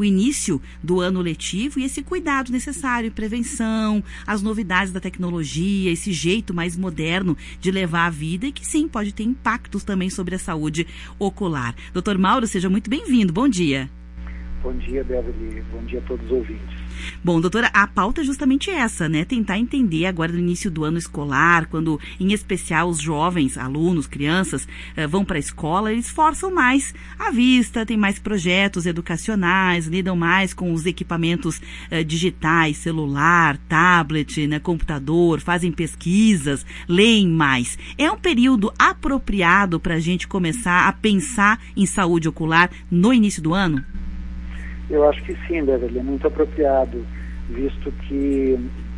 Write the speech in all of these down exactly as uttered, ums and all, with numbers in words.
o início do ano letivo e esse cuidado necessário, prevenção, as novidades da tecnologia, esse jeito mais moderno de levar a vida e que sim, pode ter impactos também sobre a saúde ocular. doutor Mauro, seja muito bem-vindo. Bom dia. Bom dia, Beverly. Bom dia a todos os ouvintes. Bom, doutora, a pauta é justamente essa, né? Tentar entender agora no início do ano escolar, quando, em especial, os jovens, alunos, crianças, eh, vão para a escola, eles forçam mais a vista, tem mais projetos educacionais, lidam mais com os equipamentos eh, digitais, celular, tablet, né, computador, fazem pesquisas, leem mais. É um período apropriado para a gente começar a pensar em saúde ocular no início do ano? Eu acho que sim, Beverly, é muito apropriado, visto que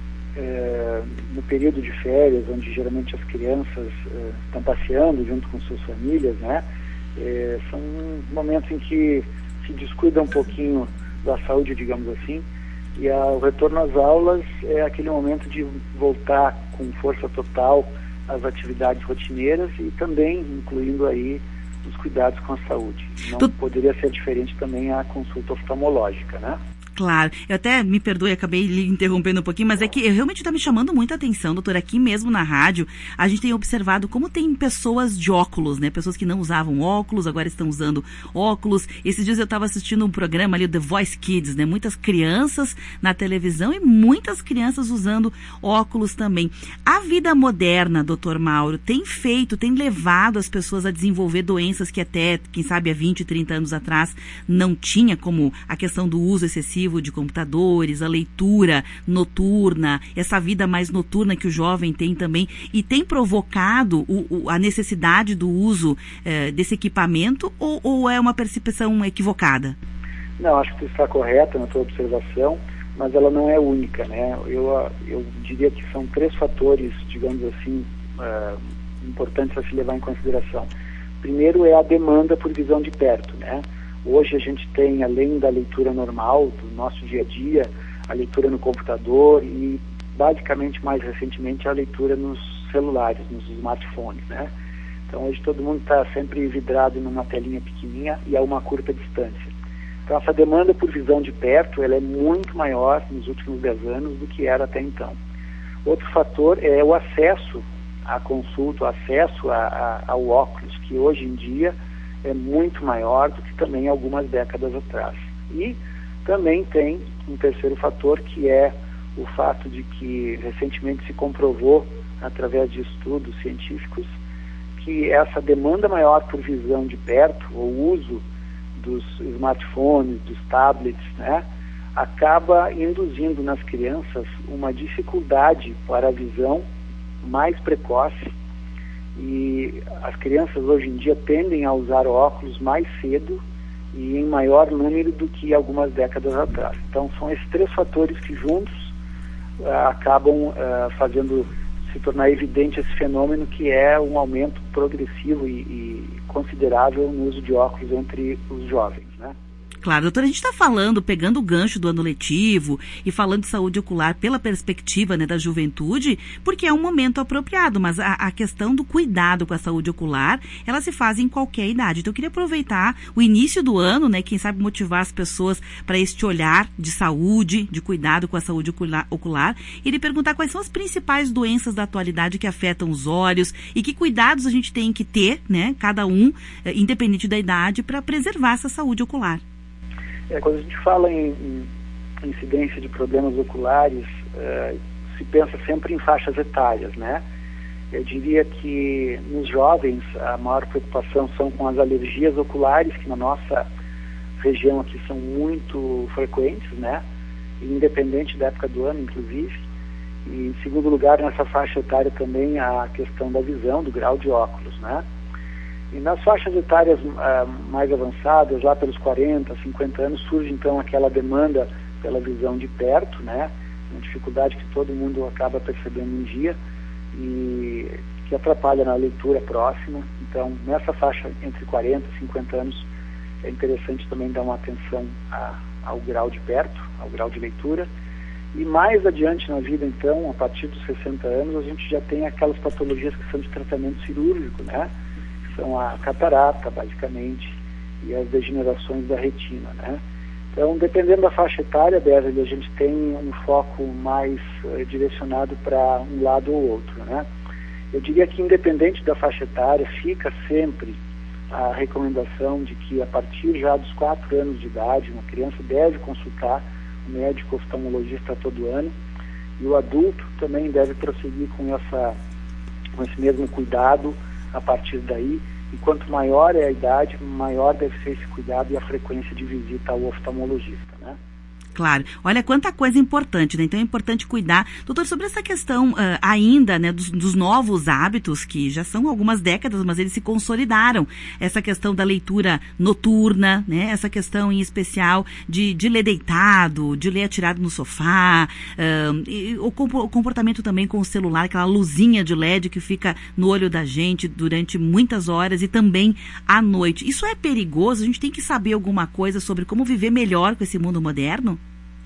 é, no período de férias, onde geralmente as crianças é, estão passeando junto com suas famílias, né, é, são momentos em que se descuida um pouquinho da saúde, digamos assim, e a, o retorno às aulas é aquele momento de voltar com força total às atividades rotineiras e também incluindo aí os cuidados com a saúde. Não tu... poderia ser diferente também a consulta oftalmológica, né? Claro, eu até, me perdoe, acabei lhe interrompendo um pouquinho, mas é que eu realmente está me chamando muita atenção, doutora, aqui mesmo na rádio, a gente tem observado como tem pessoas de óculos, né, pessoas que não usavam óculos, agora estão usando óculos. Esses dias eu estava assistindo um programa ali, o The Voice Kids, né, muitas crianças na televisão e muitas crianças usando óculos também. A vida moderna, doutor Mauro, tem feito, tem levado as pessoas a desenvolver doenças que até, quem sabe, há vinte, trinta anos atrás não tinha, como a questão do uso excessivo de computadores, a leitura noturna, essa vida mais noturna que o jovem tem também, e tem provocado o, o, a necessidade do uso eh, desse equipamento, ou, ou é uma percepção equivocada? Não, acho que você está correta na sua observação, mas ela não é única, né? Eu, eu diria que são três fatores, digamos assim, uh, importantes a se levar em consideração. Primeiro é a demanda por visão de perto, né? Hoje a gente tem, além da leitura normal do nosso dia a dia, a leitura no computador e, basicamente, mais recentemente, a leitura nos celulares, nos smartphones, né? Então, hoje todo mundo está sempre vidrado numa telinha pequenininha e a uma curta distância. Então, essa demanda por visão de perto, ela é muito maior nos últimos dez anos do que era até então. Outro fator é o acesso à consulta, o acesso a, a, ao óculos, que hoje em dia é muito maior do que também algumas décadas atrás. E também tem um terceiro fator, que é o fato de que recentemente se comprovou, através de estudos científicos, que essa demanda maior por visão de perto, o uso dos smartphones, dos tablets, né, acaba induzindo nas crianças uma dificuldade para a visão mais precoce. E as crianças hoje em dia tendem a usar óculos mais cedo e em maior número do que algumas décadas atrás. Então são esses três fatores que juntos uh, acabam uh, fazendo se tornar evidente esse fenômeno, que é um aumento progressivo e, e considerável no uso de óculos entre os jovens, né? Claro, doutora, a gente está falando, pegando o gancho do ano letivo e falando de saúde ocular pela perspectiva, né, da juventude, porque é um momento apropriado, mas a, a questão do cuidado com a saúde ocular, ela se faz em qualquer idade. Então eu queria aproveitar o início do ano, né, quem sabe motivar as pessoas para este olhar de saúde, de cuidado com a saúde ocular, ocular, e lhe perguntar quais são as principais doenças da atualidade que afetam os olhos e que cuidados a gente tem que ter, né, cada um, independente da idade, para preservar essa saúde ocular. É, quando a gente fala em, em incidência de problemas oculares, uh, se pensa sempre em faixas etárias, né? Eu diria que nos jovens a maior preocupação são com as alergias oculares, que na nossa região aqui são muito frequentes, né? Independente da época do ano, inclusive. E, em segundo lugar, nessa faixa etária também a questão da visão, do grau de óculos, né? E nas faixas etárias uh, mais avançadas, lá pelos quarenta, cinquenta anos, surge então aquela demanda pela visão de perto, né? Uma dificuldade que todo mundo acaba percebendo um dia e que atrapalha na leitura próxima. Então, nessa faixa entre quarenta e cinquenta anos, é interessante também dar uma atenção a, ao grau de perto, ao grau de leitura. E mais adiante na vida, então, a partir dos sessenta anos, a gente já tem aquelas patologias que são de tratamento cirúrgico, né? São a catarata, basicamente, e as degenerações da retina, né? Então, dependendo da faixa etária, Beverly, a gente tem um foco mais uh, direcionado para um lado ou outro, né? Eu diria que, independente da faixa etária, fica sempre a recomendação de que, a partir já dos quatro anos de idade, uma criança deve consultar o médico oftalmologista todo ano, e o adulto também deve prosseguir com, essa, com esse mesmo cuidado a partir daí. E quanto maior é a idade, maior deve ser esse cuidado e a frequência de visita ao oftalmologista, né? Claro. Olha quanta coisa importante, né? Então é importante cuidar. Doutor, sobre essa questão uh, ainda, né, dos, dos novos hábitos, que já são algumas décadas, mas eles se consolidaram. Essa questão da leitura noturna, né? Essa questão em especial de, de ler deitado, de ler atirado no sofá, uh, e o, o comportamento também com o celular, aquela luzinha de L E D que fica no olho da gente durante muitas horas e também à noite. Isso é perigoso? A gente tem que saber alguma coisa sobre como viver melhor com esse mundo moderno?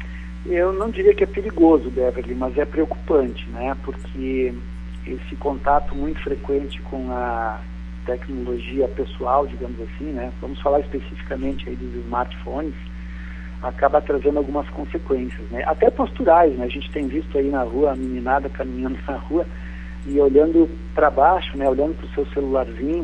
Eu não diria que é perigoso, Beverly, mas é preocupante, né? Porque esse contato muito frequente com a tecnologia pessoal, digamos assim, né? Vamos falar especificamente aí dos smartphones, acaba trazendo algumas consequências, né? Até posturais, né? A gente tem visto aí na rua a meninada caminhando na rua e olhando para baixo, né? Olhando para o seu celularzinho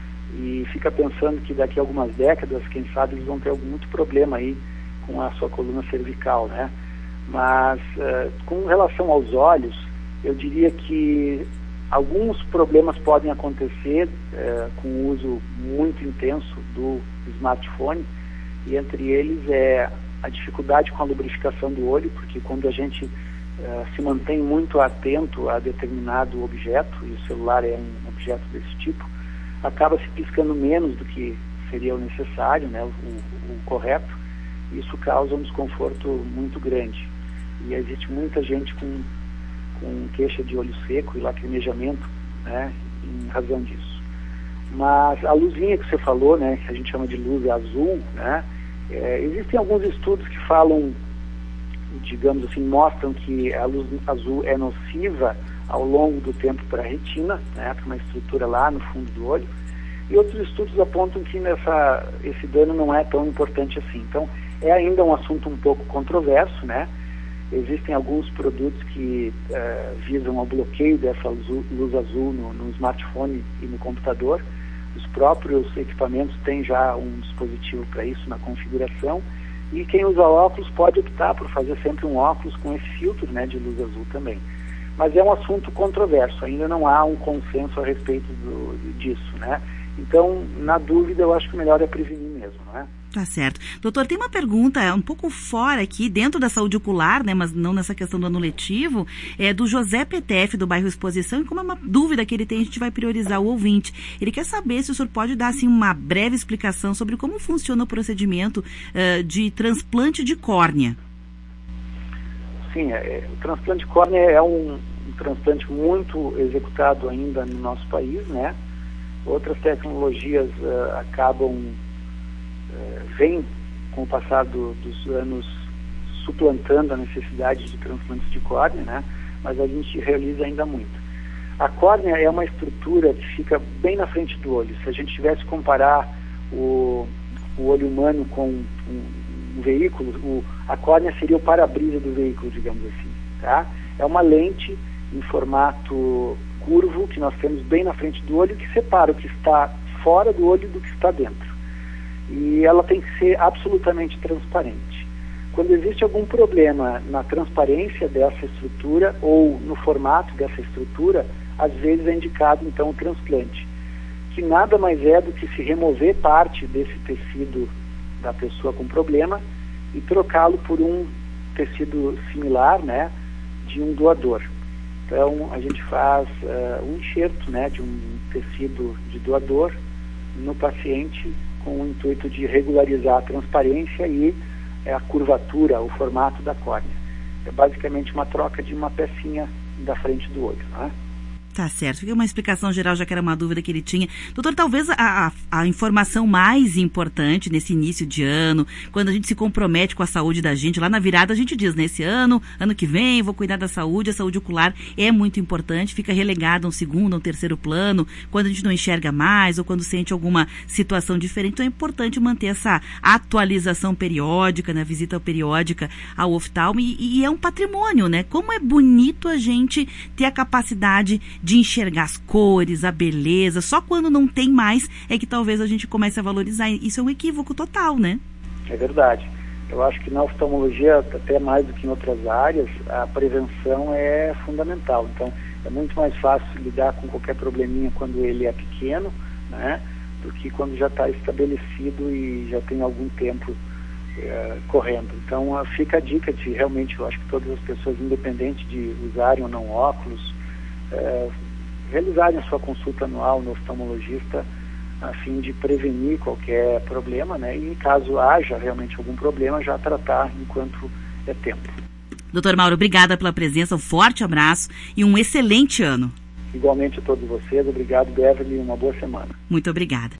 e fica pensando que daqui a algumas décadas, quem sabe, eles vão ter algum muito problema aí com a sua coluna cervical, né? Mas uh, com relação aos olhos, eu diria que alguns problemas podem acontecer uh, com o uso muito intenso do smartphone, e entre eles é a dificuldade com a lubrificação do olho, porque quando a gente uh, se mantém muito atento a determinado objeto, e o celular é um objeto desse tipo, acaba se piscando menos do que seria o necessário, né, o, o correto. Isso causa um desconforto muito grande. E existe muita gente com, com queixa de olho seco e lacrimejamento, né, em razão disso. Mas a luzinha que você falou, né, que a gente chama de luz azul, né, é, existem alguns estudos que falam, digamos assim, mostram que a luz azul é nociva ao longo do tempo para a retina, né, para uma estrutura lá no fundo do olho. E outros estudos apontam que nessa, esse dano não é tão importante assim. Então, é ainda um assunto um pouco controverso, né? Existem alguns produtos que uh, visam ao bloqueio dessa luz, luz azul no, no smartphone e no computador. Os próprios equipamentos têm já um dispositivo para isso na configuração. E quem usa óculos pode optar por fazer sempre um óculos com esse filtro, né, de luz azul também. Mas é um assunto controverso, ainda não há um consenso a respeito do, disso, né? Então, na dúvida, eu acho que o melhor é prevenir mesmo, não é? Tá certo. Doutor, tem uma pergunta um pouco fora aqui, dentro da saúde ocular, né, mas não nessa questão do ano letivo, é do José P T F, do bairro Exposição, e como é uma dúvida que ele tem, a gente vai priorizar o ouvinte. Ele quer saber se o senhor pode dar, assim, uma breve explicação sobre como funciona o procedimento uh, de transplante de córnea. Sim, é, o transplante de córnea é um, um transplante muito executado ainda no nosso país, né? Outras tecnologias uh, acabam, uh, vêm com o passar do, dos anos suplantando a necessidade de transplantes de córnea, né? Mas a gente realiza ainda muito. A córnea é uma estrutura que fica bem na frente do olho. Se a gente tivesse que comparar o, o olho humano com um, um veículo, o, a córnea seria o para-brisa do veículo, digamos assim, tá? É uma lente em formato curvo que nós temos bem na frente do olho, que separa o que está fora do olho do que está dentro. E ela tem que ser absolutamente transparente. Quando existe algum problema na transparência dessa estrutura ou no formato dessa estrutura, às vezes é indicado então o transplante, que nada mais é do que se remover parte desse tecido da pessoa com problema e trocá-lo por um tecido similar, né, de um doador. Então, a gente faz uh, um enxerto, né, de um tecido de doador no paciente com o intuito de regularizar a transparência e uh, a curvatura, o formato da córnea. É basicamente uma troca de uma pecinha da frente do olho, né? Tá certo, fica uma explicação geral, já que era uma dúvida que ele tinha. Doutor, talvez a, a, a informação mais importante nesse início de ano, quando a gente se compromete com a saúde da gente, lá na virada a gente diz, nesse ano, ano que vem, vou cuidar da saúde, a saúde ocular é muito importante, fica relegada a um segundo, a um terceiro plano, quando a gente não enxerga mais ou quando sente alguma situação diferente. Então é importante manter essa atualização periódica, né, visita periódica ao oftalmo e, e é um patrimônio, né? Como é bonito a gente ter a capacidade de enxergar as cores, a beleza. Só quando não tem mais é que talvez a gente comece a valorizar. Isso é um equívoco total, né? É verdade. Eu acho que na oftalmologia, até mais do que em outras áreas, a prevenção é fundamental. Então, é muito mais fácil lidar com qualquer probleminha quando ele é pequeno, né, do que quando já está estabelecido e já tem algum tempo é, correndo. Então, fica a dica de realmente, eu acho que todas as pessoas, independente de usarem ou não óculos, É, realizarem a sua consulta anual no oftalmologista a fim de prevenir qualquer problema, né? E caso haja realmente algum problema, já tratar enquanto é tempo. doutor Mauro, obrigada pela presença, um forte abraço e um excelente ano. Igualmente a todos vocês, obrigado, Beverly, uma boa semana. Muito obrigada.